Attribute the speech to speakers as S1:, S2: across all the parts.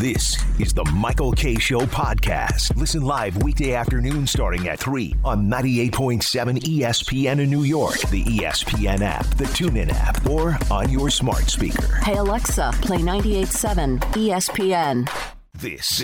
S1: This is the Michael Kay Show podcast. Listen live weekday afternoon starting at 3 on 98.7 ESPN in New York, the ESPN app, the TuneIn app, or on your smart speaker.
S2: Hey Alexa, play 98.7 ESPN.
S1: This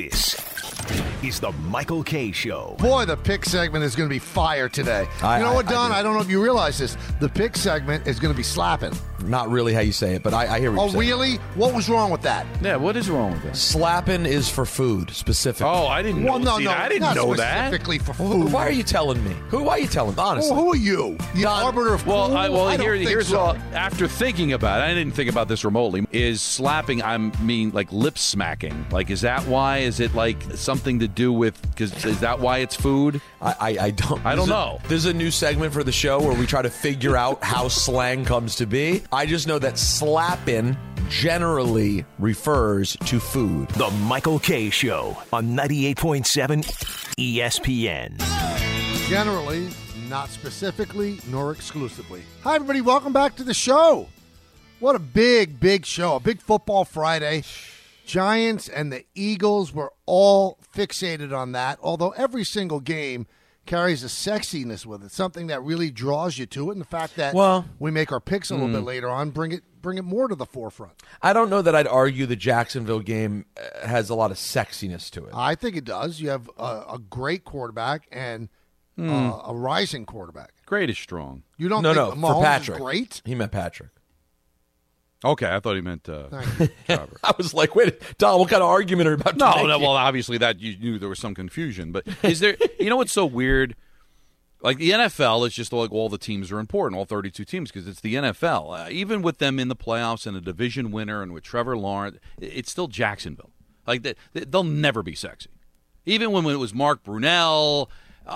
S1: is the Michael Kay Show.
S3: Boy, the pick segment is going to be fire today. You know what, Don? I don't know if you realize this. The pick segment is going to be slapping.
S4: Not really how you say it, but I hear what you're saying.
S3: Oh, really? What was wrong with that?
S5: Yeah, what is wrong with that?
S4: Slapping is for food, specifically.
S5: Oh, I didn't know. I didn't know that.
S3: Specifically for food.
S4: Why are you telling me? Why are you telling me? Honestly.
S3: Who are you? The arbiter of
S5: Well,
S3: food?
S5: here's so. After thinking about it, I didn't think about this remotely. Is slapping, I mean, like lip smacking. Like, is that why? Is it like something to do with, because is that why it's food?
S4: I don't know. There's a new segment for the show where we try to figure out how slang comes to be. I just know that slapping generally refers to food.
S1: The Michael Kay Show on 98.7 ESPN.
S3: Generally, not specifically, nor exclusively. Hi, everybody. Welcome back to the show. What a big show. A big football Friday. Giants and the Eagles were all fixated on that, although every single game carries a sexiness with it, something that really draws you to it, and the fact that we make our picks a little bit later on bring it more to the forefront.
S4: I don't know that I'd argue the Jacksonville game has a lot of sexiness to it.
S3: I think it does. You have a great quarterback and a rising quarterback.
S5: Great is strong.
S3: You don't think Mahomes
S4: for Patrick.
S3: is great?
S4: He meant Patrick.
S5: Okay, I thought he meant Trevor.
S4: I was like, wait, Don, what kind of argument are you about to make?
S5: No, well, obviously that you knew there was some confusion. But is there, you know what's so weird? Like the NFL is just like all the teams are important, all 32 teams, because it's the NFL. Even with them in the playoffs and a division winner and with Trevor Lawrence, it's still Jacksonville. Like they'll never be sexy. Even when it was Mark Brunell,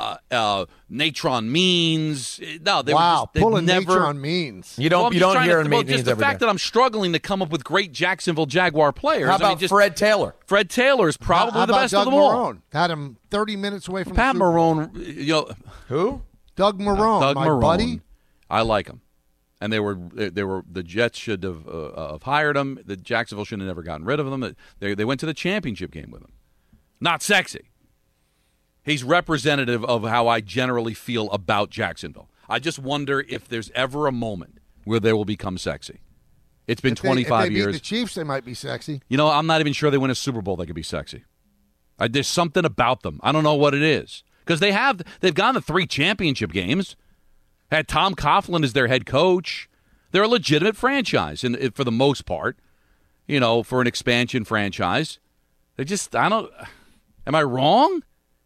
S5: Natron Means. No, they
S3: pulling
S5: never.
S3: Natron Means.
S4: You don't hear him Means
S5: just the fact that I'm struggling to come up with great Jacksonville Jaguar players.
S4: How about Fred Taylor?
S5: Fred Taylor is probably the best
S3: Doug
S5: of them all.
S3: Marrone? Had him 30 minutes away from
S5: Pat
S3: the Super Bowl.
S5: Marrone.
S4: Who?
S3: Doug Marrone,
S5: Doug
S3: my
S5: Marrone.
S3: buddy.
S5: I like him, and they were the Jets should have hired him. The Jacksonville should have never gotten rid of them. They went to the championship game with him. Not sexy. He's representative of how I generally feel about Jacksonville. I just wonder if there's ever a moment where they will become sexy. It's been 25
S3: if they
S5: years.
S3: beat the Chiefs, they might be sexy.
S5: You know, I'm not even sure they win a Super Bowl they could be sexy. There's something about them. I don't know what it is. Because they've gone to 3 championship games, had Tom Coughlin as their head coach. They're a legitimate franchise for the most part, you know, for an expansion franchise. Am I wrong?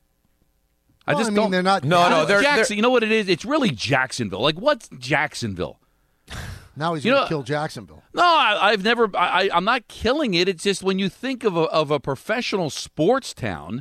S3: They're not.
S5: They're Jackson. You know what it is? It's really Jacksonville. Like, what's Jacksonville?
S3: Now he's going to kill Jacksonville.
S5: No, I'm not killing it. It's just when you think of a professional sports town,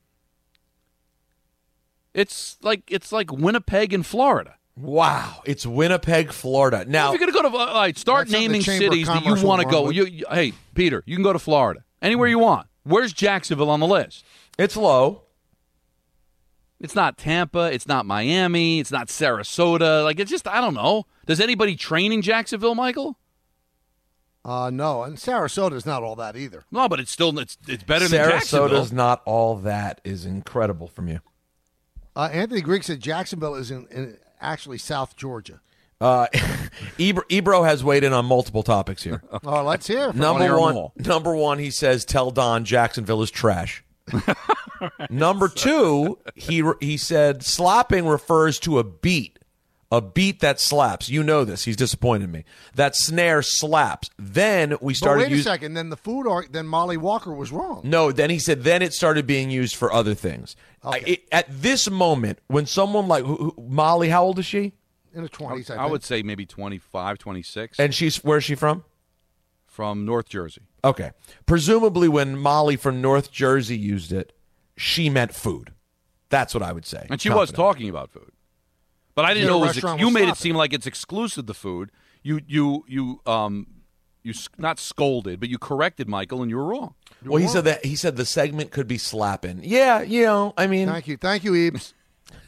S5: it's like Winnipeg in Florida.
S4: Wow, it's Winnipeg, Florida. Now,
S5: if you're going to go start naming cities that you want to go. Hey, Peter, you can go to Florida. Anywhere you want. Where's Jacksonville on the list?
S4: It's low.
S5: It's not Tampa. It's not Miami. It's not Sarasota. Like, it's just, I don't know. Does anybody train in Jacksonville, Michael?
S3: No, and Sarasota's not all that either.
S5: No, but it's better than Jacksonville.
S4: Sarasota's not all that is incredible from you.
S3: Anthony Greek said Jacksonville is in actually South Georgia.
S4: Ebro has weighed in on multiple topics here.
S3: Oh, let's hear.
S4: Number one, he says, tell Don Jacksonville is trash. Number 2, he said slapping refers to a beat that slaps. You know this. He's disappointed me. That snare slaps. Then we started.
S3: But wait a second. Then then Molly Walker was wrong.
S4: No. Then he said. Then it started being used for other things.
S3: Okay.
S4: At this moment, when someone like Molly, how old is she?
S3: In the 20s,
S5: I would say maybe 25, 26.
S4: And where's she from?
S5: From North Jersey.
S4: Okay. Presumably when Molly from North Jersey used it, she meant food. That's what I would say.
S5: And she was talking about food. But I didn't know it was you made it seem like it's exclusive to food. You not scolded, but you corrected Michael, and you were wrong.
S4: He said the segment could be slapping. Yeah, I mean.
S3: Thank you, Ebes.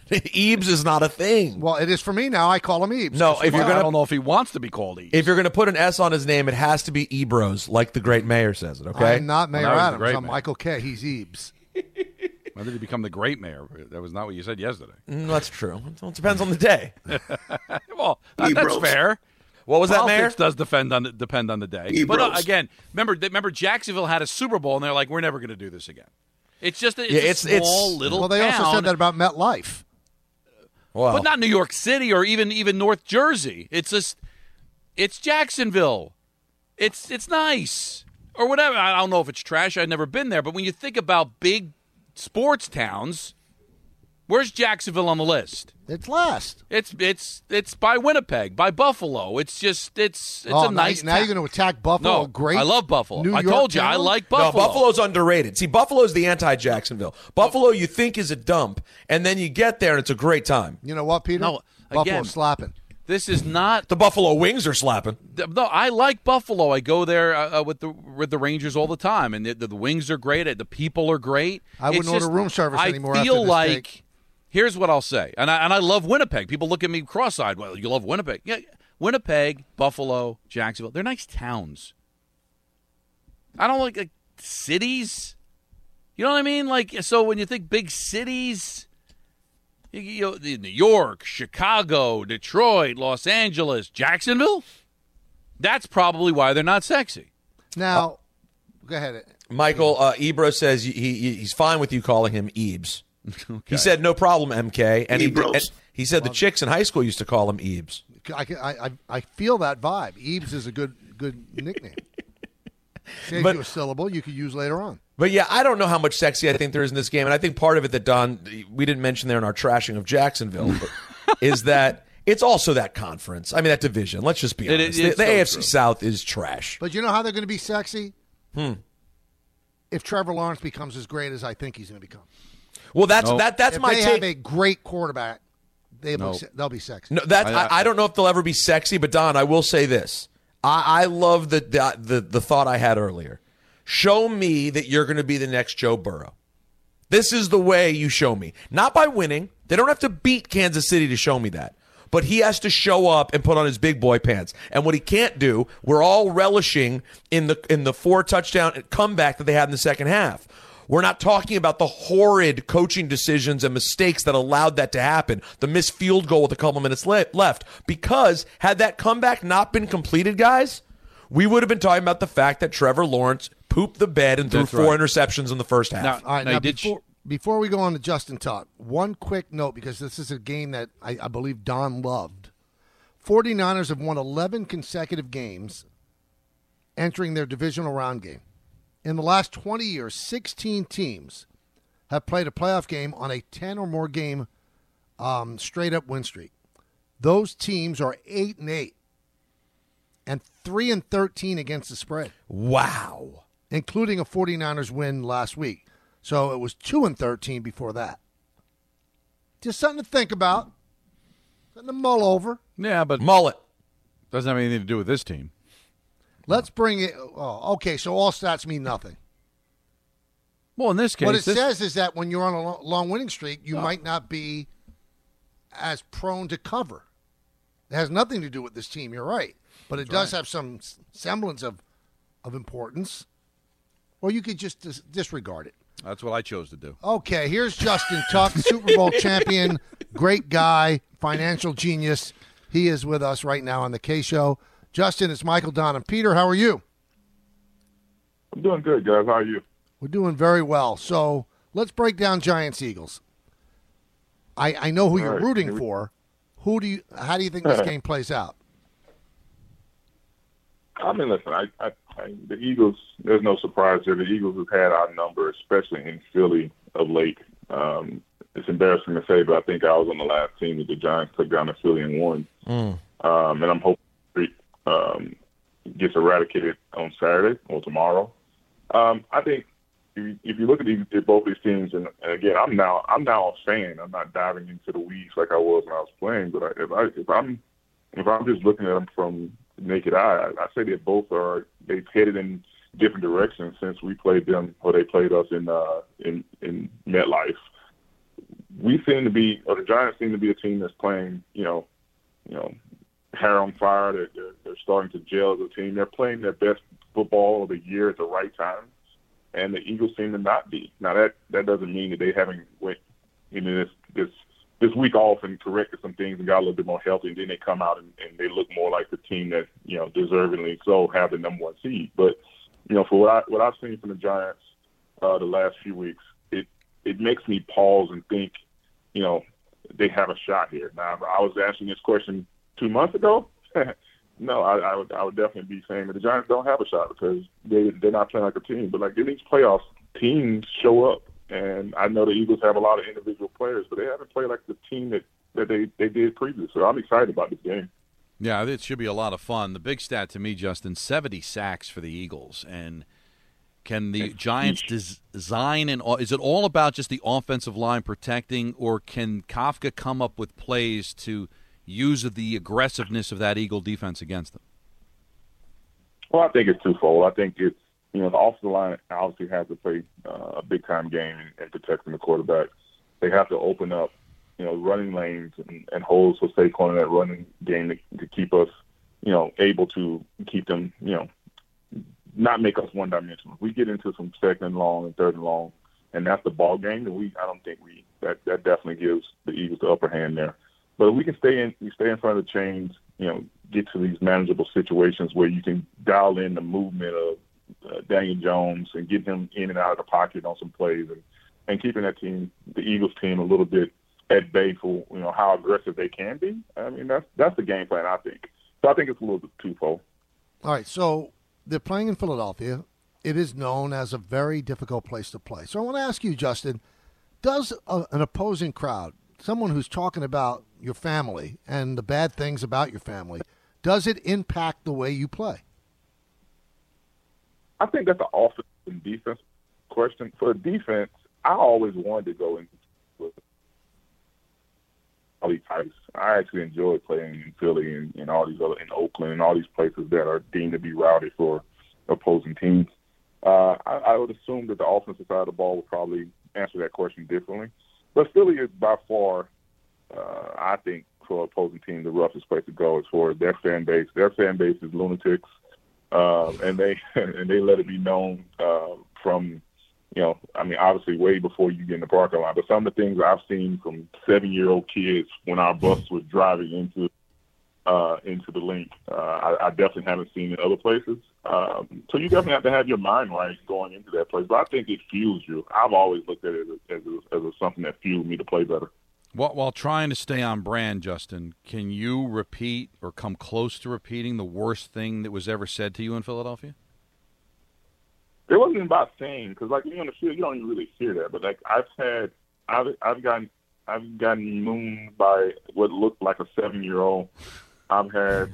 S4: Ebes is not a thing.
S3: Well, it is for me now. I call him Ebes.
S4: No, if you're
S5: I
S4: gonna
S5: don't know if he wants to be called Ebes.
S4: if you're gonna put an S on his name, it has to be Ebros, like the great mayor says it. Okay.
S3: I'm not Mayor
S5: Well, that was the
S3: Adams.
S5: great
S3: I'm
S5: mayor.
S3: Michael K. He's Ebes.
S5: When did he become the great mayor? That was not what you said yesterday.
S4: That's true. It depends on the day.
S5: Well, that's fair.
S4: What was that, Mayor?
S5: Politics does depend on the day.
S6: Ebros.
S5: But again, remember Jacksonville had a Super Bowl, and they're like, we're never going to do this again. It's just a small little
S3: Well, they
S5: town.
S3: also said that about MetLife.
S4: Well,
S5: But not New York City or even North Jersey. It's Jacksonville. It's nice or whatever. I don't know if it's trash. I've never been there. But when you think about big sports towns, where's Jacksonville on the list?
S3: It's last.
S5: It's by Winnipeg, by Buffalo. It's a nice.
S3: Now you're going to attack Buffalo.
S5: No,
S3: Great.
S5: I love Buffalo.
S3: New
S5: I
S3: York
S5: told you I
S3: town?
S5: like
S4: no,
S5: Buffalo.
S4: Buffalo's underrated. See, Buffalo's the anti-Jacksonville. Buffalo, you think is a dump, and then you get there and it's a great time.
S3: You know what, Peter?
S5: No,
S3: Buffalo
S5: again-
S3: slapping.
S5: This is not.
S4: The Buffalo Wings are slapping.
S5: No, I like Buffalo. I go there with the Rangers all the time, and the wings are great. The people are great.
S3: I wouldn't order room service anymore
S5: I
S3: after
S5: feel
S3: this
S5: like
S3: steak.
S5: here's what I'll say, and I love Winnipeg. People look at me cross-eyed. Well, you love Winnipeg? Yeah, Winnipeg, Buffalo, Jacksonville. They're nice towns. I don't like cities. You know what I mean? Like, so when you think big cities. You know, New York, Chicago, Detroit, Los Angeles, Jacksonville. That's probably why they're not sexy.
S3: Now, go ahead.
S4: Michael Ebro says he's fine with you calling him Ebes. He said no problem, MK, and he said the chicks in high school used to call him Ebes.
S3: I feel that vibe. Ebes is a good nickname. Saves
S4: But-
S3: you a syllable you could use later on.
S4: But yeah, I don't know how much sexy I think there is in this game, and I think part of it that Don we didn't mention there in our trashing of Jacksonville but, is that it's also that conference. I mean that division. Let's just be honest. The
S5: it's so
S4: AFC
S5: true.
S4: South is trash.
S3: But you know how they're going to be sexy? If Trevor Lawrence becomes as great as I think he's going to become.
S4: Well, that's
S3: If
S4: my
S3: they
S4: take.
S3: have a great quarterback, they'll be sexy.
S4: No, I don't know if they'll ever be sexy, but Don, I will say this: I love the thought I had earlier. Show me that you're going to be the next Joe Burrow. This is the way you show me, not by winning. They don't have to beat Kansas City to show me that, but he has to show up and put on his big boy pants. And what he can't do, we're all relishing in the 4-touchdown comeback that they had in the second half. We're not talking about the horrid coaching decisions and mistakes that allowed that to happen. The missed field goal with a couple minutes left. Because had that comeback not been completed, guys, we would have been talking about the fact that Trevor Lawrence pooped the bed and threw
S5: That's
S4: 4
S5: right.
S4: interceptions in the first half.
S3: All right,
S5: No,
S3: now
S5: he did
S3: before we go on to Justin Tuck, one quick note because this is a game that I believe Don loved. 49ers have won 11 consecutive games entering their divisional round game. In the last 20 years, 16 teams have played a playoff game on a 10 or more game straight-up win streak. Those teams are 8-8 and 3-13 against the spread,
S4: Wow.
S3: including a 49ers win last week. So it was 2-13 before that. Just something to think about, something to mull over.
S5: Yeah, but
S4: Mullet.
S5: doesn't have anything to do with this team.
S3: Let's bring it. Oh, okay, so all stats mean nothing.
S5: Well, in this case,
S3: What it says is that when you're on a long winning streak, you might not be as prone to cover. It has nothing to do with this team. You're right, but it does have some semblance of importance. Or you could just disregard it.
S5: that's what I chose to do.
S3: Okay, here's Justin Tuck, Super Bowl champion, great guy, financial genius. He is with us right now on the K Show. Justin, it's Michael, Don, and Peter. How are you?
S6: I'm doing good, guys. How are you?
S3: We're doing very well. So let's break down Giants-Eagles. I know who
S6: All
S3: you're
S6: right.
S3: rooting for. How do you think this game plays out?
S6: I mean, listen, the Eagles, there's no surprise there. The Eagles have had our number, especially in Philly of late. It's embarrassing to say, but I think I was on the last team that the Giants took down to Philly and won. And I'm hoping gets eradicated on Saturday or tomorrow. I think if you look at both these teams, and again, I'm now a fan. I'm not diving into the weeds like I was when I was playing. But if I'm just looking at them from the naked eye, I say they've headed in different directions since we played them or they played us in MetLife. we seem to be, or the Giants seem to be a team that's playing, hair on fire. They're starting to gel as a team. They're playing their best football of the year at the right time, and the Eagles seem to not be. Now that doesn't mean that they haven't went this week off and corrected some things and got a little bit more healthy, and then they come out and they look more like the team that deservingly so have the number one seed. But for what I've seen from the Giants the last few weeks, it makes me pause and think, they have a shot here. Now, if I was asking this question 2 months ago, no, I would definitely be saying that the Giants don't have a shot because they're not playing like a team. But like in these playoffs, teams show up, and I know the Eagles have a lot of individual players, but they haven't played like the team that they did previously. So I'm excited about this game.
S5: Yeah, it should be a lot of fun. The big stat to me, Justin, 70 sacks for the Eagles. And can the Giants design and is it all about just the offensive line protecting, or can Kafka come up with plays to use the aggressiveness of that Eagle defense against them?
S6: Well, I think it's twofold. I think it's, the offensive line obviously has to play a big-time game in protecting the quarterback. They have to open up, running lanes and holes for Saquon in that running game to keep us, able to keep them, not make us one-dimensional. If we get into some second and long and third and long, and that's the ball game, then I don't think that definitely gives the Eagles the upper hand there. But if we can stay in front of the chains, get to these manageable situations where you can dial in the movement of Daniel Jones and get him in and out of the pocket on some plays and keeping that team, the Eagles team, a little bit at bay for, how aggressive they can be. I mean, that's the game plan, I think. So I think it's a little bit twofold.
S3: All right, so they're playing in Philadelphia. It is known as a very difficult place to play. So I want to ask you, Justin, does an opposing crowd, someone who's talking about your family and the bad things about your family, does it impact the way you play?
S6: I think that's an offense and defense question. For defense, I always wanted to go into all these types. I actually enjoy playing in Philly and all these other, in Oakland and all these places that are deemed to be rowdy for opposing teams. I would assume that the offensive side of the ball would probably answer that question differently. But Philly is by far, I think, for opposing teams, the roughest place to go as far as their fan base. Their fan base is lunatics, and they let it be known from, obviously way before you get in the parking lot. But some of the things I've seen from 7-year-old kids when our bus was driving into the link, I definitely haven't seen in other places. So you definitely have to have your mind right going into that place. But I think it fuels you. I've always looked at it as something that fueled me to play better.
S5: While trying to stay on brand, Justin, can you repeat or come close to repeating the worst thing that was ever said to you in Philadelphia?
S6: It wasn't about saying, because like you on the field, you don't even really hear that. But like I've gotten mooned by what looked like a 7-year-old. I've had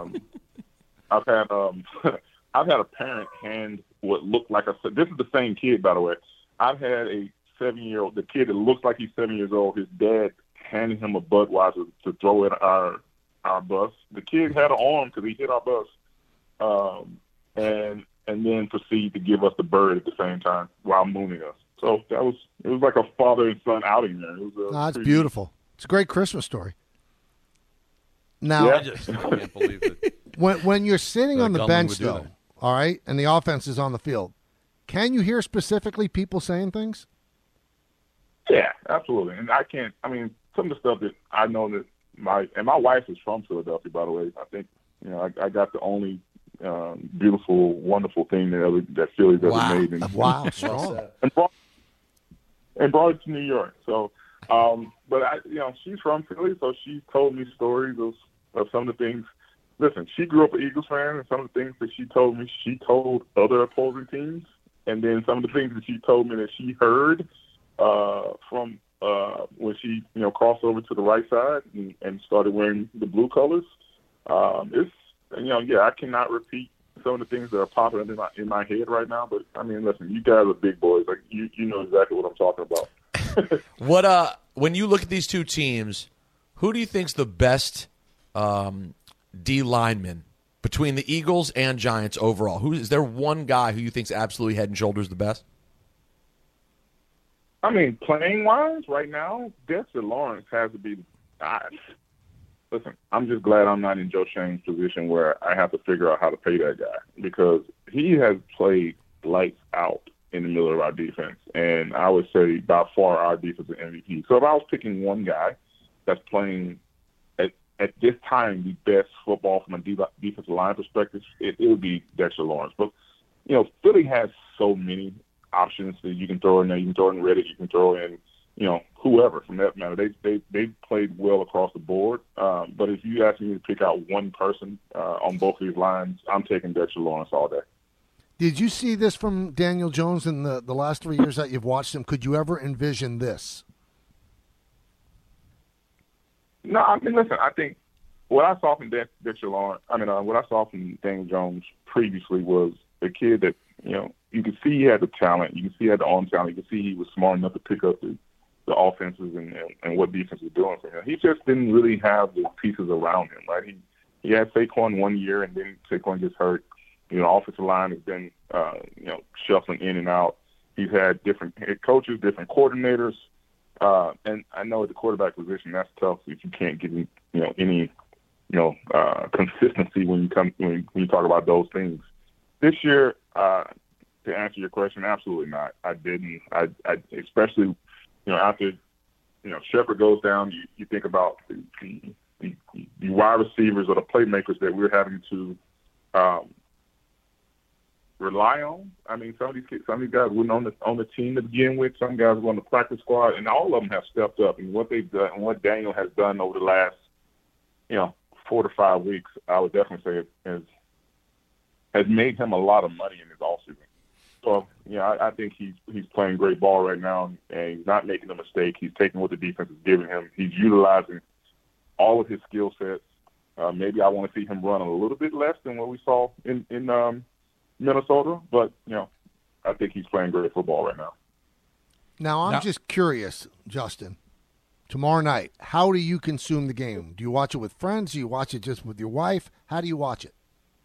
S6: a parent hand what looked like this is the same kid, by the way. I've had a 7-year-old, the kid that looks like he's 7 years old, his dad handed him a Budweiser to throw at our bus. The kid had an arm because he hit our bus, and then proceeded to give us the bird at the same time while mooning us. So it was like a father and son outing there. It was
S3: it's beautiful. It's a great Christmas story. Now,
S5: yeah. I just can't believe it.
S3: When you're sitting on the bench, though,
S5: that.
S3: all right, and the offense is on the field, can you hear specifically people saying things?
S6: Yeah, absolutely. And some of the stuff that I know that my wife is from Philadelphia, by the way. I think, I got the only beautiful, wonderful thing that Philly's ever made. And,
S3: wow, strong.
S6: And brought it to New York. So, but she's from Philly, so she told me stories of some of the things. Listen, she grew up an Eagles fan, and some of the things that she told me, she told other opposing teams. And then some of the things that she told me that she heard from when she, crossed over to the right side and started wearing the blue colors. I cannot repeat some of the things that are popping in my head right now. But listen, you guys are big boys. Like you know exactly what I'm talking about.
S4: When you look at these two teams, who do you think's the best D lineman between the Eagles and Giants overall? Is there one guy who you think's absolutely head and shoulders the best?
S6: I mean, playing wise, right now, Dexter Lawrence has to be. Listen, I'm just glad I'm not in Joe Shane's position where I have to figure out how to pay that guy, because he has played lights out in the middle of our defense, and I would say by far our defensive MVP. So if I was picking one guy that's playing at this time the best football from a defensive line perspective, it would be Dexter Lawrence. But Philly has so many options that you can throw in there. You can throw in Reddick, you can throw in whoever from that matter. They played well across the board. But if you ask me to pick out one person on both of these lines, I'm taking Dexter Lawrence all day.
S3: Did you see this from Daniel Jones in the last 3 years that you've watched him? Could you ever envision this?
S6: No, I mean, listen, I think what I saw from Dexter Lawrence, what I saw from Daniel Jones previously was a kid that, you could see he had the talent. You can see he had the arm talent. You can see he was smart enough to pick up the offenses and what defense was doing for him. He just didn't really have the pieces around him, right? He had Saquon 1 year, and then Saquon gets hurt. Offensive line has been, shuffling in and out. He's had different head coaches, different coordinators. And I know at the quarterback position, that's tough if you can't get any consistency when you talk about those things. This year, to answer your question, absolutely not. I didn't. I especially after Shepard goes down, you think about the wide receivers or the playmakers that we're having to rely on. I mean, some of these guys weren't on the team to begin with. Some guys were on the practice squad, and all of them have stepped up. And what they've done, and what Daniel has done over the last 4 to 5 weeks, I would definitely say has made him a lot of money in his offseason. So, I think he's playing great ball right now, and he's not making a mistake. He's taking what the defense is giving him. He's utilizing all of his skill sets. Maybe I want to see him run a little bit less than what we saw in Minnesota, but, I think he's playing great football right now.
S3: Now, I'm just curious, Justin. Tomorrow night, how do you consume the game? Do you watch it with friends? Do you watch it just with your wife? How do you watch it?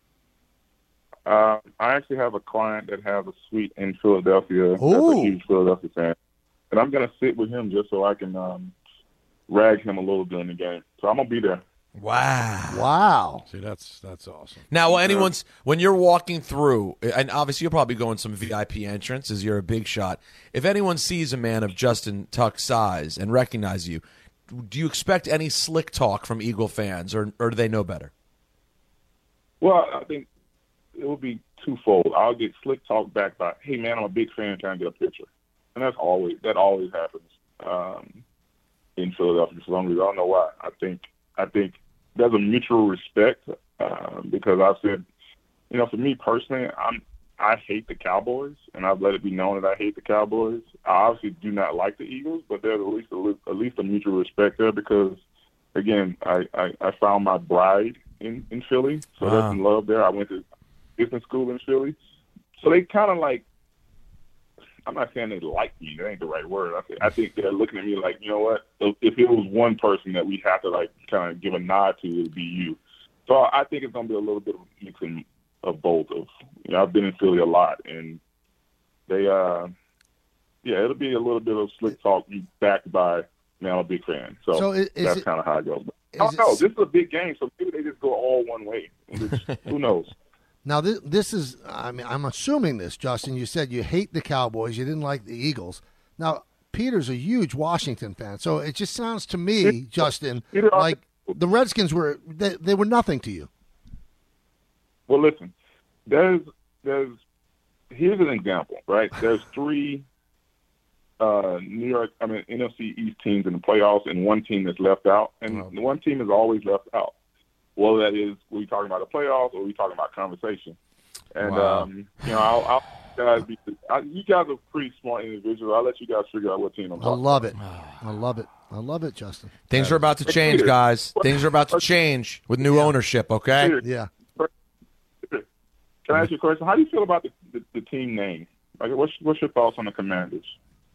S6: I actually have a client that has a suite in Philadelphia. That's a huge Philadelphia fan. And I'm going to sit with him just so I can rag him a little during the game. So I'm going to be there.
S3: Wow.
S5: See, that's awesome.
S4: Now, when you're walking through, and obviously you'll probably go in some VIP entrance as you're a big shot. If anyone sees a man of Justin Tuck's size and recognize you, do you expect any slick talk from Eagle fans, or do they know better?
S6: Well, I think it will be twofold. I'll get slick talk back by, "Hey man, I'm a big fan. Can I get a picture?" And that always happens in Philadelphia for some reason. I don't know why. I think there's a mutual respect because I've said, for me personally, I hate the Cowboys, and I've let it be known that I hate the Cowboys. I obviously do not like the Eagles, but there's at least a mutual respect there because, again, I found my bride in Philly, so there's some love there. I went to business school in Philly, so they kind of like. I'm not saying they like me. That ain't the right word. I think they're looking at me like, you know what? If it was one person that we have to kind of give a nod to, it would be you. So I think it's gonna be a little bit of a mix of both. I've been in Philly a lot, and they, it'll be a little bit of slick talk backed by. I'm a big fan, so that's kind of how it goes. I don't know. This is a big game, so maybe they just go all one way. Who knows?
S3: Now, this is, I'm assuming this, Justin. You said you hate the Cowboys. You didn't like the Eagles. Now, Peter's a huge Washington fan, so it just sounds to me, Justin, like the Redskins were nothing to you.
S6: Well, listen, here's an example, right? There's 3 NFC East teams in the playoffs and one team that's left out, and one team is always left out. Well, that is, we talking about the playoffs or we talking about conversation? And, you guys are pretty smart individuals. I'll let you guys figure out what team I'm talking about.
S3: I love it, Justin.
S4: Things are about to change, guys. Things are about to change with new ownership, okay?
S3: Yeah.
S6: Can I ask you a question? How do you feel about the team name? Like, what's your thoughts on the Commanders?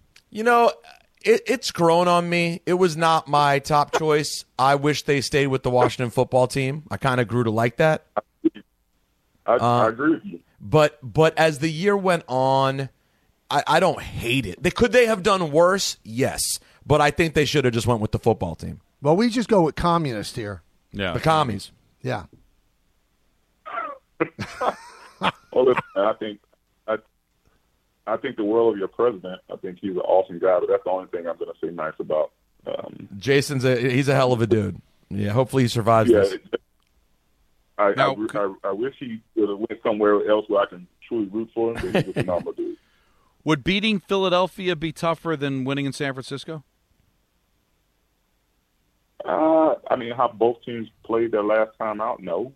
S4: It's grown on me. It was not my top choice. I wish they stayed with the Washington football team. I kind of grew to like that.
S6: I agree with you.
S4: But as the year went on, I don't hate it. Could they have done worse? Yes. But I think they should have just went with the football team.
S3: Well, we just go with communist here.
S5: Yeah,
S4: the commies.
S3: Yeah.
S6: Well, listen, I think the world of your president. I think he's an awesome guy, but that's the only thing I'm going to say nice about.
S4: Jason's he's a hell of a dude. Yeah, hopefully he survives this.
S6: I wish he would have went somewhere else where I can truly root for him, but he's a phenomenal dude.
S5: Would beating Philadelphia be tougher than winning in San Francisco?
S6: I mean, how both teams played their last time out, no.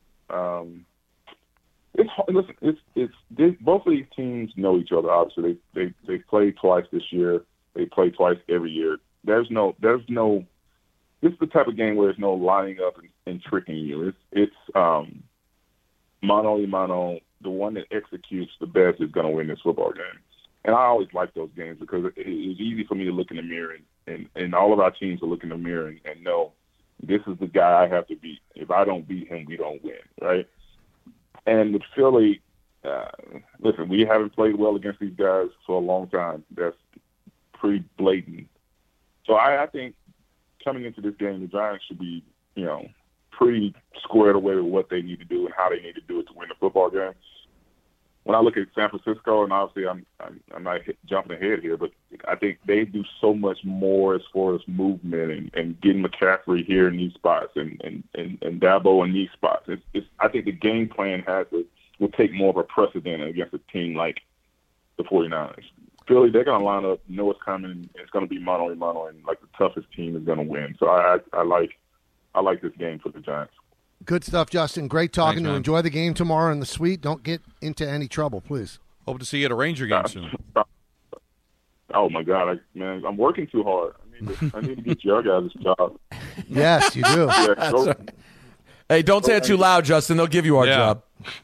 S6: Both of these teams know each other. Obviously, they played twice this year. They play twice every year. There's no. This is the type of game where there's no lining up and tricking you. It's mano a mano. The one that executes the best is going to win this football game. And I always like those games because it's easy for me to look in the mirror and all of our teams will look in the mirror and know this is the guy I have to beat. If I don't beat him, we don't win, right? And with Philly, listen, we haven't played well against these guys for a long time. That's pretty blatant. So I think coming into this game, the Giants should be, pretty squared away with what they need to do and how they need to do it to win the football game. When I look at San Francisco, and obviously I'm not jumping ahead here, but I think they do so much more as far as movement and getting McCaffrey here in these spots and Dabo in these spots. I think the game plan will take more of a precedent against a team like the 49ers. Philly, they're going to line up, know what's coming, and it's going to be mano a mano, and like the toughest team is going to win. So I like this game for the Giants.
S3: Good stuff, Justin. Great talking to you.
S5: man.
S3: Enjoy the game tomorrow in the suite. Don't get into any trouble, please.
S5: Hope to see you at a Ranger game soon.
S6: Oh, my God. I'm working too hard. I need to get your guys' job.
S3: Yes, you do.
S6: Yeah, go,
S4: Hey, don't say it too loud, Justin. They'll give you our job.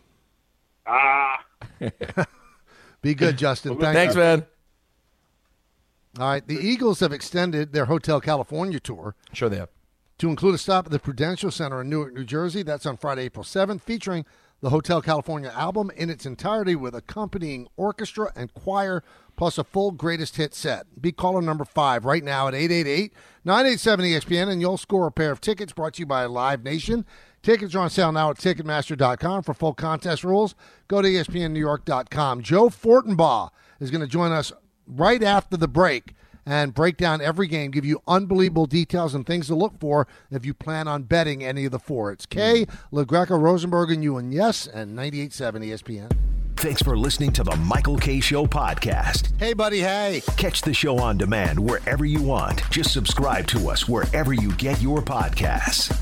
S3: Be good, Justin.
S4: Thanks, man.
S3: All right. The Eagles have extended their Hotel California tour
S4: Sure they have.
S3: to include a stop at the Prudential Center in Newark, New Jersey. That's on Friday, April 7th, featuring the Hotel California album in its entirety with accompanying orchestra and choir, plus a full greatest hit set. Be caller number 5 right now at 888-987-ESPN, and you'll score a pair of tickets brought to you by Live Nation. Tickets are on sale now at Ticketmaster.com. For full contest rules, go to ESPNNewYork.com. Joe Fortenbaugh is going to join us right after the break and break down every game, give you unbelievable details and things to look for if you plan on betting any of the four. It's Kay, LaGreca, Rosenberg, and you, and yes, and 98.7 ESPN.
S1: Thanks for listening to the Michael K. Show podcast.
S3: Hey, buddy, hey.
S1: Catch the show on demand wherever you want. Just subscribe to us wherever you get your podcasts.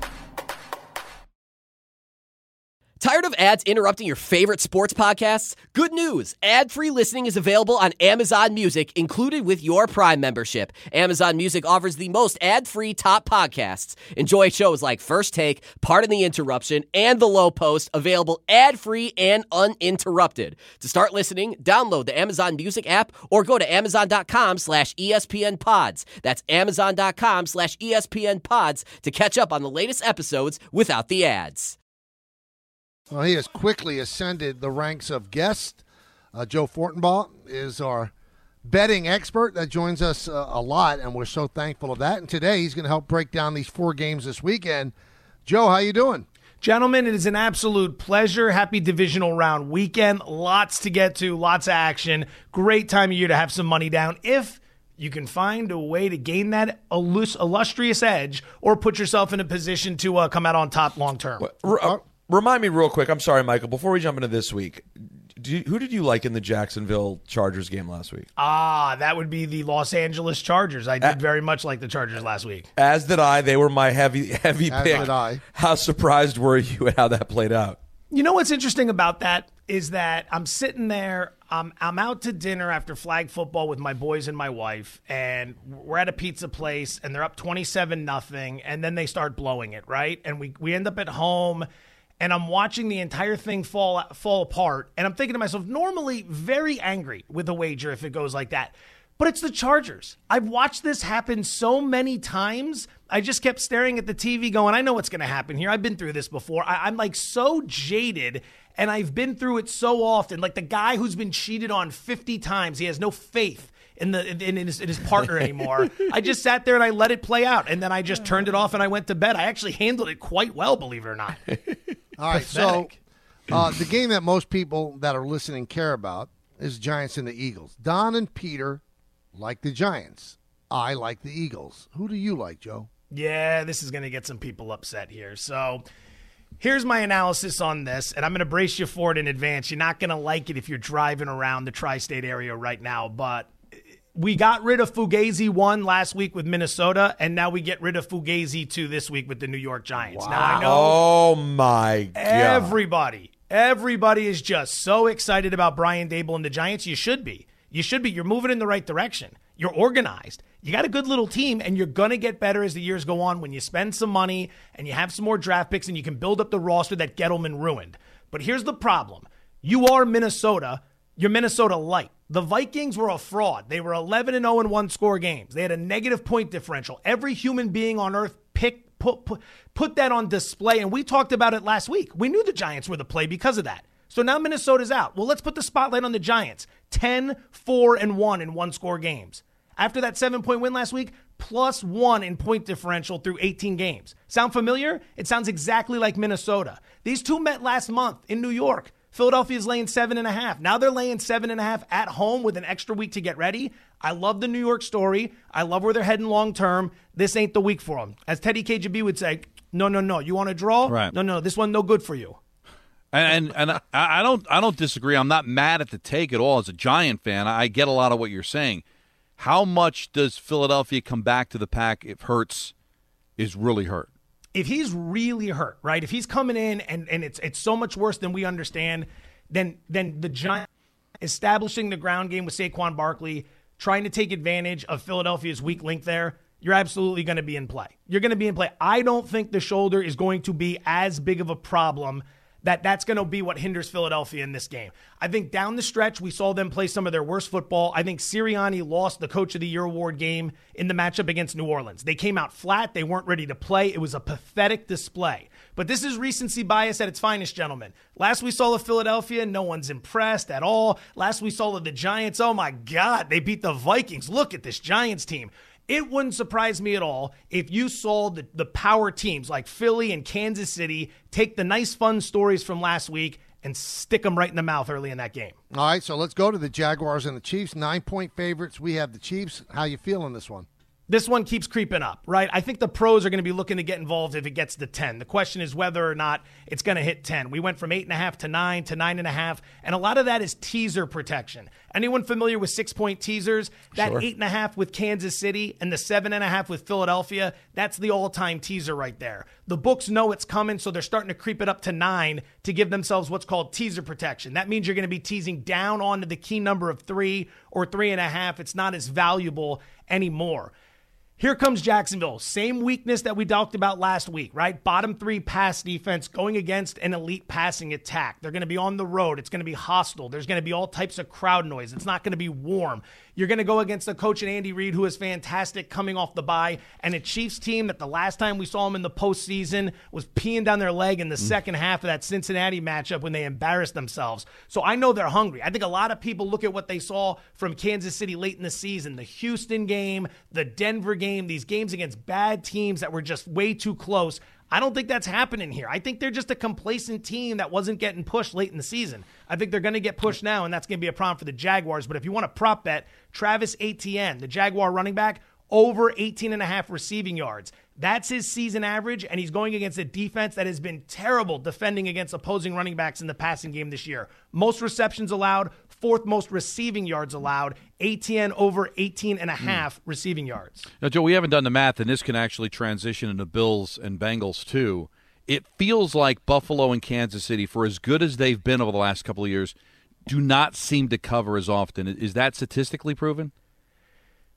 S7: Tired of ads interrupting your favorite sports podcasts? Good news! Ad-free listening is available on Amazon Music, included with your Prime membership. Amazon Music offers the most ad-free top podcasts. Enjoy shows like First Take, Pardon the Interruption, and The Low Post, available ad-free and uninterrupted. To start listening, download the Amazon Music app or go to Amazon.com/ESPN Pods. That's Amazon.com/ESPN Pods to catch up on the latest episodes without the ads.
S3: Well, he has quickly ascended the ranks of guests. Joe Fortenbaugh is our betting expert that joins us a lot, and we're so thankful of that. And today he's going to help break down these 4 games this weekend. Joe, how you doing?
S8: Gentlemen, it is an absolute pleasure. Happy divisional round weekend. Lots to get to, lots of action. Great time of year to have some money down if you can find a way to gain that illustrious edge or put yourself in a position to come out on top long term.
S4: Remind me real quick. I'm sorry, Michael. Before we jump into this week, who did you like in the Jacksonville Chargers game last week?
S8: That would be the Los Angeles Chargers. I did very much like the Chargers last week.
S4: As did I. They were my heavy
S3: As
S4: pick.
S3: did I.
S4: How surprised were you at how that played out?
S8: You know what's interesting about that is that I'm sitting there, I'm out to dinner after flag football with my boys and my wife, and we're at a pizza place, and they're up 27-0, and then they start blowing it, right? And we end up at home, and I'm watching the entire thing fall apart, and I'm thinking to myself, normally very angry with a wager if it goes like that. But it's the Chargers. I've watched this happen so many times. I just kept staring at the TV going, I know what's going to happen here. I've been through this before. I'm like so jaded, and I've been through it so often. Like the guy who's been cheated on 50 times, he has no faith in his partner anymore. I just sat there and I let it play out, and then I just turned it off and I went to bed. I actually handled it quite well, believe it or not.
S3: All right,
S8: Pathetic.
S3: so the game that most people that are listening care about is Giants and the Eagles. Don and Peter like the Giants. I like the Eagles. Who do you like, Joe?
S8: Yeah, this is going to get some people upset here. So here's my analysis on this, and I'm going to brace you for it in advance. You're not going to like it if you're driving around the tri-state area right now, but we got rid of Fugazi 1 last week with Minnesota, and now we get rid of Fugazi 2 this week with the New York Giants.
S4: Wow.
S8: Now I know
S4: Oh, my God.
S8: Everybody is just so excited about Brian Daboll and the Giants. You should be. You're moving in the right direction. You're organized. You got a good little team, and you're going to get better as the years go on when you spend some money and you have some more draft picks and you can build up the roster that Gettleman ruined. But here's the problem. You are Minnesota. You're Minnesota light. The Vikings were a fraud. They were 11-0 in one-score games. They had a negative point differential. Every human being on earth put that on display, and we talked about it last week. We knew the Giants were the play because of that. So now Minnesota's out. Well, let's put the spotlight on the Giants. 10-4-1 in one-score games. After that 7-point win last week, +1 in point differential through 18 games. Sound familiar? It sounds exactly like Minnesota. These two met last month in New York. Philadelphia's laying 7.5. Now they're laying 7.5 at home with an extra week to get ready. I love the New York story. I love where they're heading long term. This ain't the week for them. As Teddy KGB would say, no. You want to draw?
S5: Right.
S8: No, this one no good for you.
S5: And I don't disagree. I'm not mad at the take at all. As a Giant fan, I get a lot of what you're saying. How much does Philadelphia come back to the pack if Hurts is really hurt?
S8: If he's really hurt, right? If he's coming in and it's so much worse than we understand, then the Giants establishing the ground game with Saquon Barkley, trying to take advantage of Philadelphia's weak link there, you're absolutely going to be in play. You're going to be in play. I don't think the shoulder is going to be as big of a problem that's going to be what hinders Philadelphia in this game. I think down the stretch, we saw them play some of their worst football. I think Sirianni lost the Coach of the Year award game in the matchup against New Orleans. They came out flat. They weren't ready to play. It was a pathetic display. But this is recency bias at its finest, gentlemen. Last we saw of Philadelphia, no one's impressed at all. Last we saw of the Giants, oh my God, they beat the Vikings. Look at this Giants team. It wouldn't surprise me at all if you saw the power teams like Philly and Kansas City take the nice, fun stories from last week and stick them right in the mouth early in that game.
S3: All right, so let's go to the Jaguars and the Chiefs. 9-point favorites. We have the Chiefs. How you feeling this one?
S8: This one keeps creeping up, right? I think the pros are going to be looking to get involved if it gets to 10. The question is whether or not it's going to hit 10. We went from 8.5 to 9 to 9.5, and a lot of that is teaser protection. Anyone familiar with 6-point teasers? That
S4: Sure.
S8: 8.5 with Kansas City and the 7.5 with Philadelphia, that's the all-time teaser right there. The books know it's coming, so they're starting to creep it up to 9 to give themselves what's called teaser protection. That means you're going to be teasing down onto the key number of 3 or 3.5. It's not as valuable anymore. Here comes Jacksonville. Same weakness that we talked about last week, right? Bottom 3 pass defense going against an elite passing attack. They're going to be on the road. It's going to be hostile. There's going to be all types of crowd noise. It's not going to be warm. You're going to go against a coach in Andy Reid who is fantastic coming off the bye, and a Chiefs team that the last time we saw them in the postseason was peeing down their leg in the second half of that Cincinnati matchup when they embarrassed themselves. So I know they're hungry. I think a lot of people look at what they saw from Kansas City late in the season, the Houston game, the Denver game, these games against bad teams that were just way too close. I don't think that's happening here. I think they're just a complacent team that wasn't getting pushed late in the season. I think they're going to get pushed now, and that's going to be a problem for the Jaguars. But if you want to prop bet, Travis Etienne, the Jaguar running back, over 18.5 receiving yards. That's his season average, and he's going against a defense that has been terrible defending against opposing running backs in the passing game this year. Most receptions allowed, 4th most receiving yards allowed. Etienne over 18.5 receiving yards.
S5: Now, Joe, we haven't done the math, and this can actually transition into Bills and Bengals, too. It feels like Buffalo and Kansas City, for as good as they've been over the last couple of years, do not seem to cover as often. Is that statistically proven?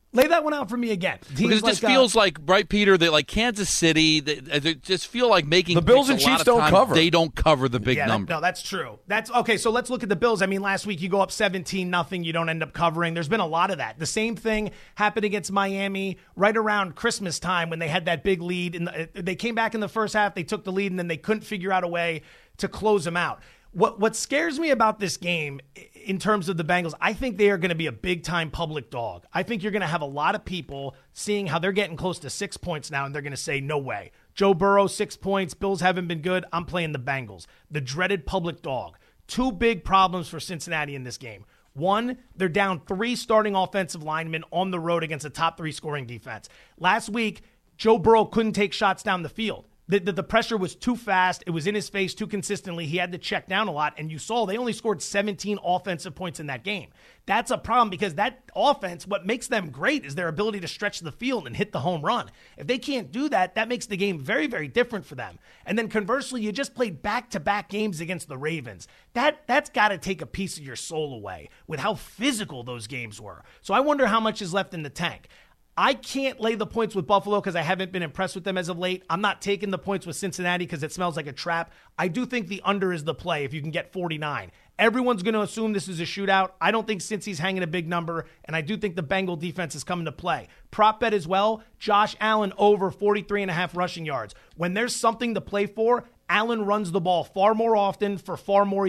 S8: Lay that one out for me again.
S5: Because it just feels like, right, Peter, that like Kansas City, they just feel like making
S4: the Bills
S5: picks
S4: and Chiefs don't cover.
S5: They don't cover the big number.
S8: No, that's true. That's okay. So let's look at the Bills. I mean, last week you go up 17-0, you don't end up covering. There's been a lot of that. The same thing happened against Miami right around Christmas time when they had that big lead. They came back in the first half, they took the lead, and then they couldn't figure out a way to close them out. What scares me about this game in terms of the Bengals, I think they are going to be a big-time public dog. I think you're going to have a lot of people seeing how they're getting close to 6 points now, and they're going to say, no way. Joe Burrow, 6 points. Bills haven't been good. I'm playing the Bengals. The dreaded public dog. 2 big problems for Cincinnati in this game. One, they're down 3 starting offensive linemen on the road against a top 3 scoring defense. Last week, Joe Burrow couldn't take shots down the field. The pressure was too fast. It was in his face too consistently. He had to check down a lot. And you saw they only scored 17 offensive points in that game. That's a problem because that offense, what makes them great is their ability to stretch the field and hit the home run. If they can't do that, that makes the game very, very different for them. And then conversely, you just played back-to-back games against the Ravens. That's got to take a piece of your soul away with how physical those games were. So I wonder how much is left in the tank. I can't lay the points with Buffalo because I haven't been impressed with them as of late. I'm not taking the points with Cincinnati because it smells like a trap. I do think the under is the play if you can get 49. Everyone's going to assume this is a shootout. I don't think Cincy's hanging a big number, and I do think the Bengal defense is coming to play. Prop bet as well, Josh Allen over 43.5 rushing yards. When there's something to play for, Allen runs the ball far more often for far more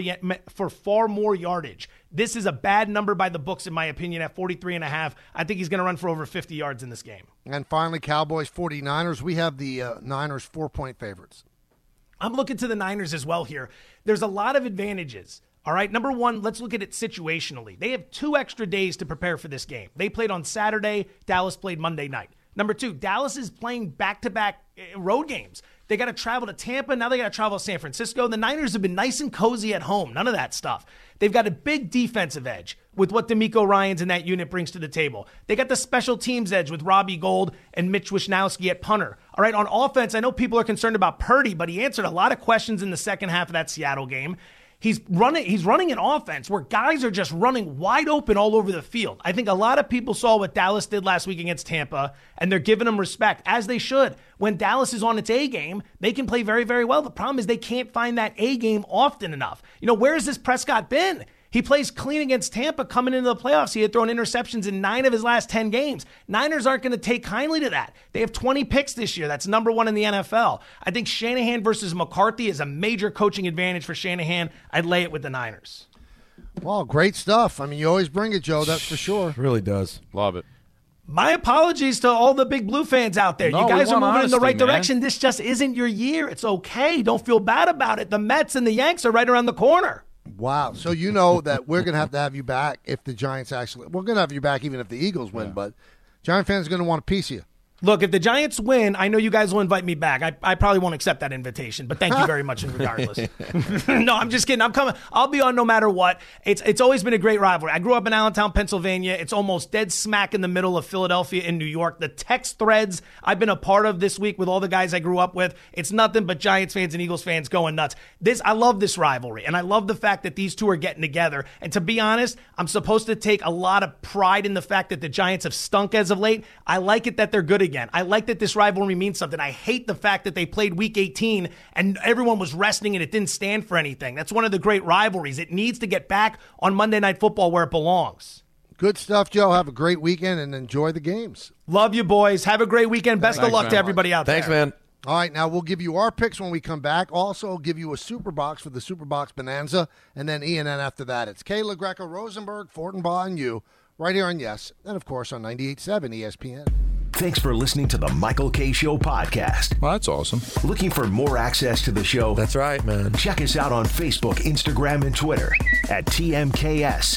S8: yardage. This is a bad number by the books, in my opinion, at 43.5. I think he's going to run for over 50 yards in this game.
S3: And finally, Cowboys 49ers. We have the Niners 4-point favorites.
S8: I'm looking to the Niners as well here. There's a lot of advantages. All right, number one, let's look at it situationally. They have 2 extra days to prepare for this game. They played on Saturday. Dallas played Monday night. Number 2, Dallas is playing back-to-back road games. They got to travel to Tampa. Now they got to travel to San Francisco. The Niners have been nice and cozy at home. None of that stuff. They've got a big defensive edge with what DeMeco Ryans and that unit brings to the table. They got the special teams edge with Robbie Gould and Mitch Wishnowsky at punter. All right, on offense, I know people are concerned about Purdy, but he answered a lot of questions in the second half of that Seattle game. He's running an offense where guys are just running wide open all over the field. I think a lot of people saw what Dallas did last week against Tampa, and they're giving them respect, as they should. When Dallas is on its A game, they can play very, very well. The problem is they can't find that A game often enough. You know, where has this Prescott been? He plays clean against Tampa coming into the playoffs. He had thrown interceptions in 9 of his last 10 games. Niners aren't going to take kindly to that. They have 20 picks this year. That's number 1 in the NFL. I think Shanahan versus McCarthy is a major coaching advantage for Shanahan. I'd lay it with the Niners.
S3: Well, great stuff. I mean, you always bring it, Joe. That's for sure.
S4: Really does.
S5: Love it.
S8: My apologies to all the big Blue fans out there.
S5: No,
S8: you guys are moving
S5: honesty,
S8: in the right
S5: man.
S8: direction. This just isn't your year. It's okay. Don't feel bad about it. The Mets and the Yanks are right around the corner.
S3: Wow. So you know that we're going to have you back if the Giants actually – we're going to have you back even if the Eagles win, but Giant fans are going to want a piece of you.
S8: Look, if the Giants win, I know you guys will invite me back. I probably won't accept that invitation, but thank you very much regardless. No, I'm just kidding. I'm coming. I'll be on no matter what. It's always been a great rivalry. I grew up in Allentown, Pennsylvania. It's almost dead smack in the middle of Philadelphia and New York. The text threads I've been a part of this week with all the guys I grew up with, it's nothing but Giants fans and Eagles fans going nuts. I love this rivalry, and I love the fact that these two are getting together. And to be honest, I'm supposed to take a lot of pride in the fact that the Giants have stunk as of late. I like it that they're good again. I like that this rivalry means something. I hate the fact that they played Week 18 and everyone was resting and it didn't stand for anything. That's one of the great rivalries. It needs to get back on Monday Night Football where it belongs.
S3: Good stuff, Joe. Have a great weekend and enjoy the games.
S8: Love you, boys. Have a great weekend. Best of luck to everybody out there.
S4: Thanks, man.
S3: All right, now we'll give you our picks when we come back. Also, give you a Super Box for the Super Box Bonanza, and then E&N after that. It's Kayla Greco, Rosenberg, Fortenbaugh, and you, right here on Yes, and of course on 98.7 ESPN.
S1: Thanks for listening to the Michael K. Show podcast.
S5: Well, that's awesome.
S1: Looking for more access to the show?
S4: That's right, man.
S1: Check us out on Facebook, Instagram, and Twitter at TMKS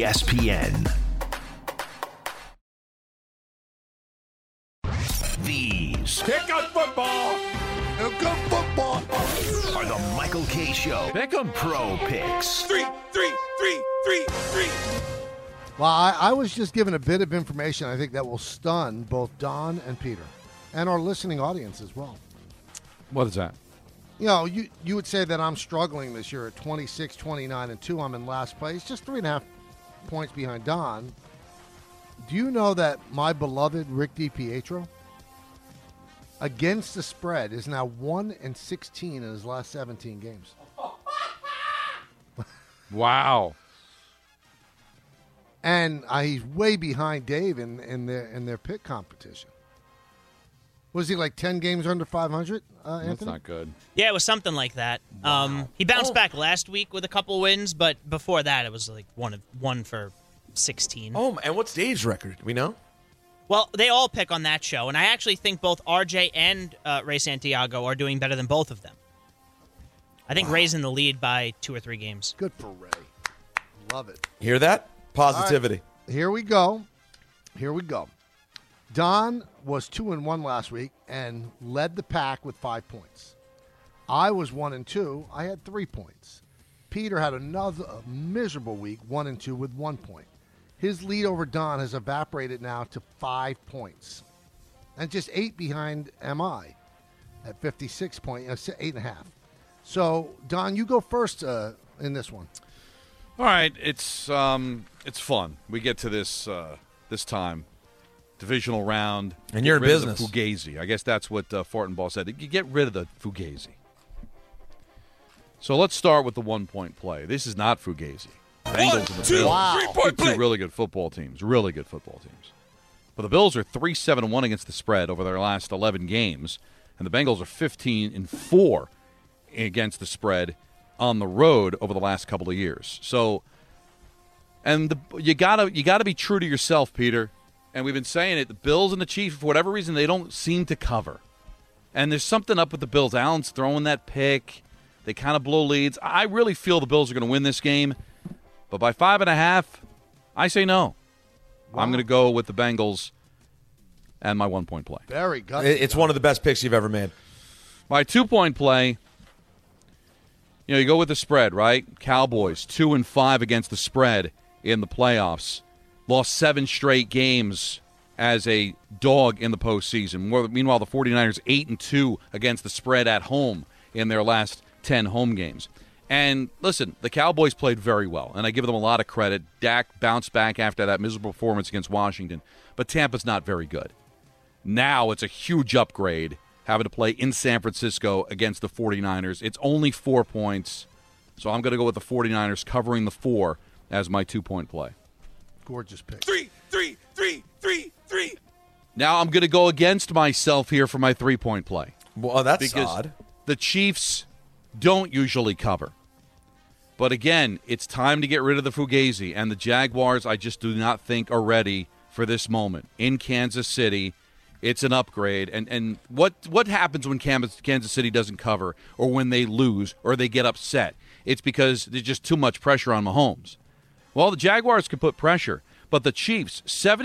S1: ESPN. These
S3: Pick up football! Pick up football!
S1: are the Michael K. Show
S5: Pick 'em.
S1: Pro Picks.
S9: Three.
S3: Well, I was just given a bit of information I think that will stun both Don and Peter and our listening audience as well.
S5: What is that?
S3: You know, you would say that I'm struggling this year at 26, 29, and 2. I'm in last place, just 3.5 points behind Don. Do you know that my beloved Rick DiPietro, against the spread, is now 1-16 in his last 17 games?
S5: Wow.
S3: And he's way behind Dave in their pick competition. Was he like 10 games under 500, Anthony?
S5: That's not good.
S9: Yeah, it was something like that. He bounced back last week with a couple wins, but before that, it was like one for 16.
S4: Oh, and what's Dave's record? Do we know?
S9: Well, they all pick on that show, and I actually think both RJ and Ray Santiago are doing better than both of them. I think Ray's in the lead by 2 or 3 games.
S3: Good for Ray. Love it.
S4: Hear that? Positivity.
S3: Right. Here we go. Don was 2-1 last week and led the pack with 5 points. I was 1-2. I had 3 points. Peter had another miserable week, 1-2 with 1 point. His lead over Don has evaporated now to 5 points, and just 8 behind MI at 56 points, 8.5. So Don, you go first in this one.
S5: All right, it's fun. We get to this time, divisional round,
S4: and you're in business.
S5: The Fugazi. I guess that's what Fortenbaugh said. You get rid of the Fugazi. So let's start with the 1 point play. This is not Fugazi. Bengals and the Bills. Two really good football teams. But the Bills are 3-7-1 against the spread over their last 11 games, and the Bengals are 15-4 against the spread on the road over the last couple of years. So, and you gotta be true to yourself, Peter. And we've been saying it. The Bills and the Chiefs, for whatever reason, they don't seem to cover. And there's something up with the Bills. Allen's throwing that pick. They kind of blow leads. I really feel the Bills are going to win this game. But by 5.5, I say no. Wow. I'm going to go with the Bengals and my 1 point play.
S3: Very good.
S4: It's one of the best picks you've ever made.
S5: My 2 point play, you go with the spread, right? Cowboys, 2-5 against the spread in the playoffs. Lost 7 straight games as a dog in the postseason. Meanwhile, the 49ers 8-2 against the spread at home in their last 10 home games. And listen, the Cowboys played very well, and I give them a lot of credit. Dak bounced back after that miserable performance against Washington, but Tampa's not very good. Now it's a huge upgrade having to play in San Francisco against the 49ers. It's only 4 points, so I'm going to go with the 49ers covering the 4 as my 2 point play.
S3: Gorgeous pick.
S4: 3.
S5: Now I'm going to go against myself here for my 3 point play.
S4: Well, that's
S5: because
S4: odd.
S5: The Chiefs don't usually cover. But again, it's time to get rid of the Fugazi, and the Jaguars I just do not think are ready for this moment. In Kansas City, it's an upgrade. And what happens when Kansas City doesn't cover, or when they lose, or they get upset? It's because there's just too much pressure on Mahomes. Well, the Jaguars can put pressure, but the Chiefs,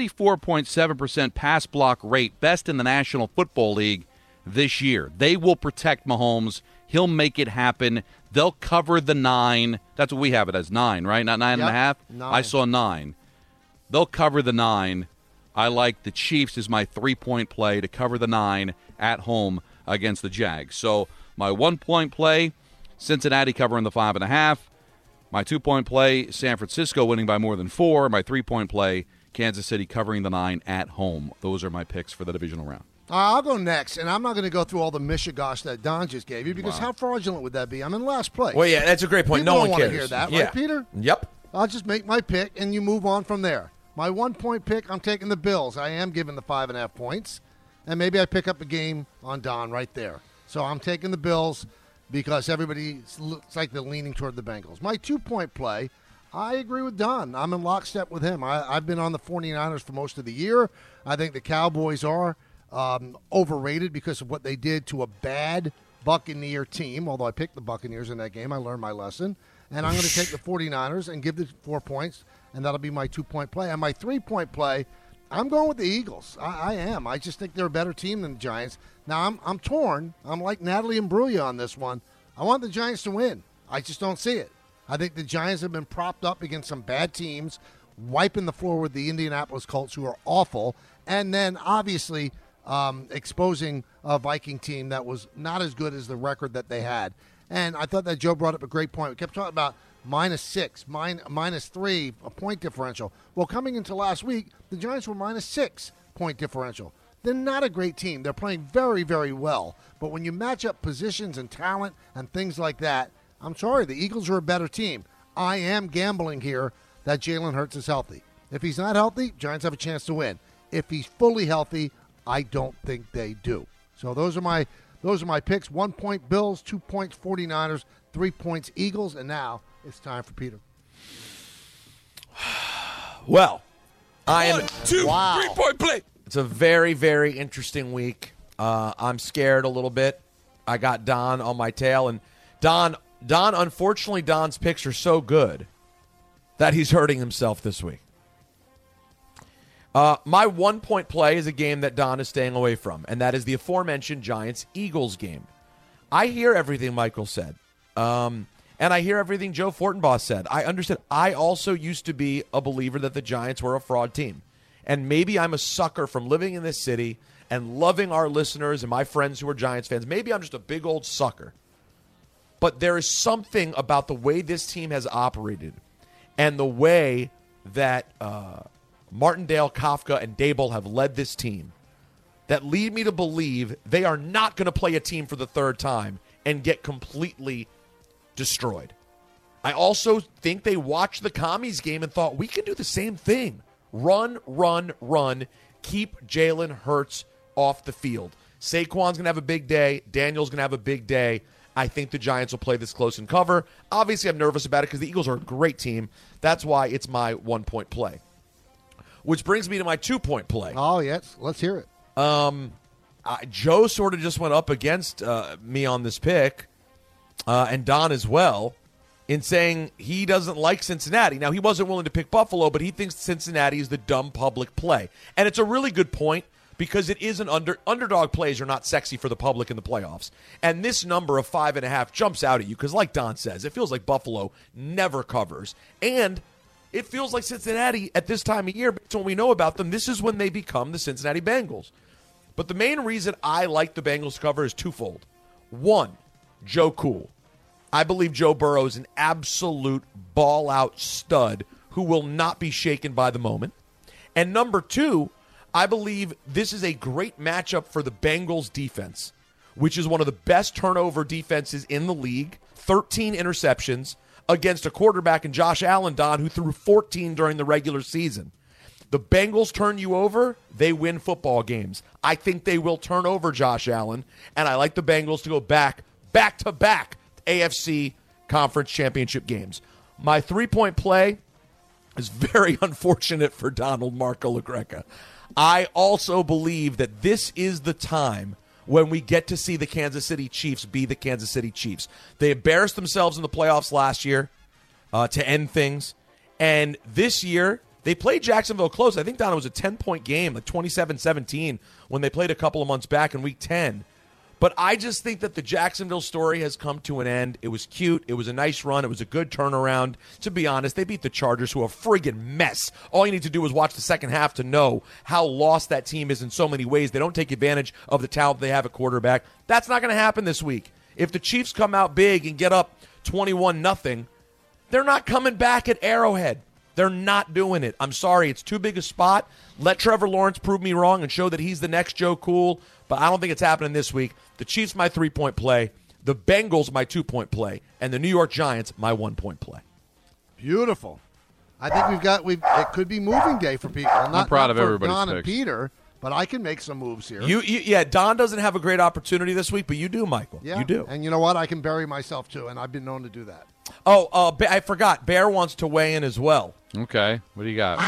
S5: 74.7% pass block rate, best in the National Football League this year. They will protect Mahomes. He'll make it happen. They'll cover the 9. That's what we have it as, 9, right? Not 9.5?
S3: 9.
S5: I saw 9. They'll cover the 9. I like the Chiefs as my 3 point play to cover the 9 at home against the Jags. So my 1 point play, Cincinnati covering the 5.5. My 2 point play, San Francisco winning by more than 4. My 3 point play, Kansas City covering the 9 at home. Those are my picks for the divisional round.
S3: I'll go next, and I'm not going to go through all the mishigosh that Don just gave you, because how fraudulent would that be? I'm in last place.
S4: Well, yeah, that's a great point.
S3: People
S4: No
S3: don't
S4: one
S3: want
S4: cares.
S3: to hear that,
S4: Yeah.
S3: right, Peter?
S4: Yep.
S3: I'll just make my pick, and you move on from there. My 1 point pick, I'm taking the Bills. I am giving the 5.5 points, and maybe I pick up a game on Don right there. So I'm taking the Bills because everybody looks like they're leaning toward the Bengals. My 2 point play, I agree with Don. I'm in lockstep with him. I've been on the 49ers for most of the year. I think the Cowboys are overrated because of what they did to a bad Buccaneer team, although I picked the Buccaneers in that game. I learned my lesson. And I'm going to take the 49ers and give the 4 points, and that'll be my 2 point play. And my 3 point play, I'm going with the Eagles. I am. I just think they're a better team than the Giants. Now, I'm torn. I'm like Natalie Imbruglia on this one. I want the Giants to win. I just don't see it. I think the Giants have been propped up against some bad teams, wiping the floor with the Indianapolis Colts, who are awful, and then obviously exposing a Viking team that was not as good as the record that they had. And I thought that Joe brought up a great point. We kept talking about -6, -3, a point differential. Well, coming into last week, the Giants were -6 point differential. They're not a great team. They're playing very, very well. But when you match up positions and talent and things like that, I'm sorry, the Eagles are a better team. I am gambling here that Jalen Hurts is healthy. If he's not healthy, Giants have a chance to win. If he's fully healthy, I don't think they do. So those are my picks. 1 point Bills, 2 points 49ers, 3 points Eagles, and now it's time for Peter.
S4: Well, I am
S5: 1, 2, 3-point play.
S4: It's a very, very interesting week. I'm scared a little bit. I got Don on my tail, and Don, unfortunately, Don's picks are so good that he's hurting himself this week. My 1 point play is a game that Don is staying away from, and that is the aforementioned Giants-Eagles game. I hear everything Michael said, and I hear everything Joe Fortenbaugh said. I understand. I also used to be a believer that the Giants were a fraud team, and maybe I'm a sucker from living in this city and loving our listeners and my friends who are Giants fans. Maybe I'm just a big old sucker, but there is something about the way this team has operated and the way that Martindale, Kafka, and Dable have led this team that lead me to believe they are not going to play a team for the third time and get completely destroyed. I also think they watched the Commies game and thought, we can do the same thing. Run, run, run. Keep Jalen Hurts off the field. Saquon's going to have a big day. Daniel's going to have a big day. I think the Giants will play this close and cover. Obviously, I'm nervous about it because the Eagles are a great team. That's why it's my 1 point play. Which brings me to my 2 point play.
S3: Oh, yes. Let's hear it.
S4: Joe sort of just went up against me on this pick, and Don as well, in saying he doesn't like Cincinnati. Now, he wasn't willing to pick Buffalo, but he thinks Cincinnati is the dumb public play. And it's a really good point because it is an underdog plays are not sexy for the public in the playoffs. And this number of 5.5 jumps out at you because, like Don says, it feels like Buffalo never covers. And it feels like Cincinnati at this time of year, based on what we know about them, this is when they become the Cincinnati Bengals. But the main reason I like the Bengals to cover is twofold. One, Joe Cool. I believe Joe Burrow is an absolute ball-out stud who will not be shaken by the moment. And number two, I believe this is a great matchup for the Bengals defense, which is one of the best turnover defenses in the league, 13 interceptions, against a quarterback in Josh Allen, Don, who threw 14 during the regular season. The Bengals turn you over, they win football games. I think they will turn over Josh Allen, and I like the Bengals to go back-to-back AFC Conference Championship games. My 3 point play is very unfortunate for Donald Marco LaGreca. I also believe that this is the time when we get to see the Kansas City Chiefs be the Kansas City Chiefs. They embarrassed themselves in the playoffs last year to end things, and this year they played Jacksonville close. I think, Don, it was a 10-point game, like 27-17, when they played a couple of months back in Week 10. But I just think that the Jacksonville story has come to an end. It was cute. It was a nice run. It was a good turnaround. To be honest, they beat the Chargers, who are a friggin' mess. All you need to do is watch the second half to know how lost that team is in so many ways. They don't take advantage of the talent they have at quarterback. That's not going to happen this week. If the Chiefs come out big and get up 21-0, they're not coming back at Arrowhead. They're not doing it. I'm sorry. It's too big a spot. Let Trevor Lawrence prove me wrong and show that he's the next Joe Cool, but I don't think it's happening this week. The Chiefs, my 3 point play. The Bengals, my 2 point play. And the New York Giants, my 1 point play.
S3: Beautiful. I think it could be moving day for people.
S5: I'm proud of everybody's
S3: Don
S5: picks.
S3: and Peter, but I can make some moves here.
S4: Yeah, Don doesn't have a great opportunity this week, but you do, Michael.
S3: Yeah,
S4: you do.
S3: And you know what? I can bury myself, too, and I've been known to do that.
S4: Oh, I forgot. Bear wants to weigh in as well.
S5: Okay. What do you got?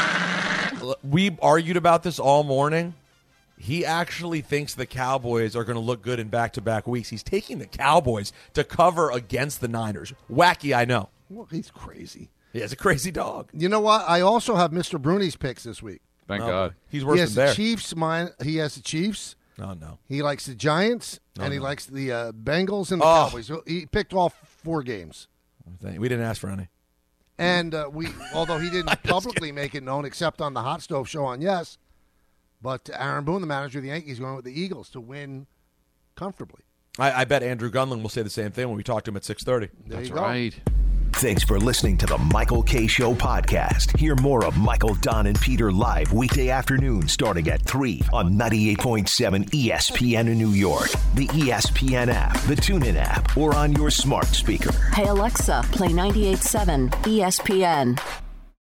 S4: We argued about this all morning. He actually thinks the Cowboys are going to look good in back-to-back weeks. He's taking the Cowboys to cover against the Niners. Wacky, I know.
S3: Well, he's crazy.
S4: He has a crazy dog.
S3: You know what? I also have Mr. Bruni's picks this week.
S5: Thank God.
S4: He's worse than Bear.
S3: He has the Chiefs.
S4: Oh, no.
S3: He likes the Giants, and he likes the Bengals and the Cowboys. So he picked all 4 games.
S4: We didn't ask for any.
S3: And although he didn't publicly make it known, except on the Hot Stove Show on Yes, but Aaron Boone, the manager of the Yankees, going with the Eagles to win comfortably.
S4: I bet Andrew Gunling will say the same thing when we talk to him at 6:30.
S3: There
S5: That's
S3: you go.
S5: right.
S1: Thanks for listening to the Michael K. Show podcast. Hear more of Michael, Don, and Peter live weekday afternoon starting at 3 on 98.7 ESPN in New York, the ESPN app, the TuneIn app, or on your smart speaker.
S2: Hey Alexa, play 98.7 ESPN.